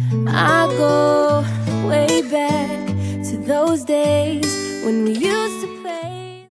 I go way back to those days when we